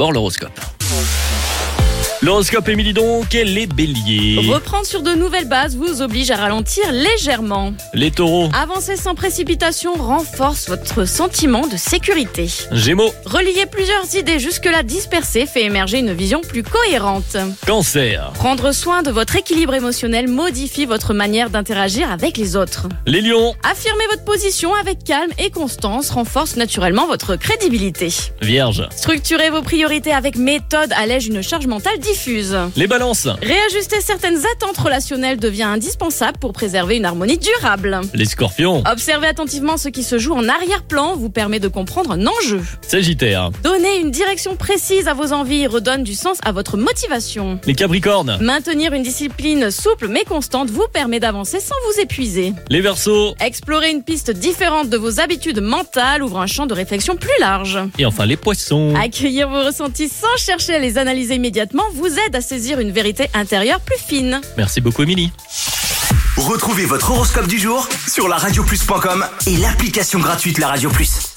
d'abord l'horoscope. L'horoscope, Émilie donc, et les béliers. Reprendre sur de nouvelles bases vous oblige à ralentir légèrement. Les taureaux. Avancer sans précipitation renforce votre sentiment de sécurité. Gémeaux. Relier plusieurs idées jusque-là dispersées fait émerger une vision plus cohérente. Cancer. Prendre soin de votre équilibre émotionnel modifie votre manière d'interagir avec les autres. Les lions. Affirmer votre position avec calme et constance renforce naturellement votre crédibilité. Vierge. Structurer vos priorités avec méthode allège une charge mentale diffuse. Les balances. Réajuster certaines attentes relationnelles devient indispensable pour préserver une harmonie durable. Les scorpions. Observer attentivement ce qui se joue en arrière-plan vous permet de comprendre un enjeu. Sagittaire. Donner une direction précise à vos envies redonne du sens à votre motivation. Les capricornes. Maintenir une discipline souple mais constante vous permet d'avancer sans vous épuiser. Les verseaux. Explorer une piste différente de vos habitudes mentales ouvre un champ de réflexion plus large. Et enfin les poissons. Accueillir vos ressentis sans chercher à les analyser immédiatement vous aide à saisir une vérité intérieure plus fine. Merci beaucoup, Émilie. Retrouvez votre horoscope du jour sur laradioplus.com et l'application gratuite La Radio Plus.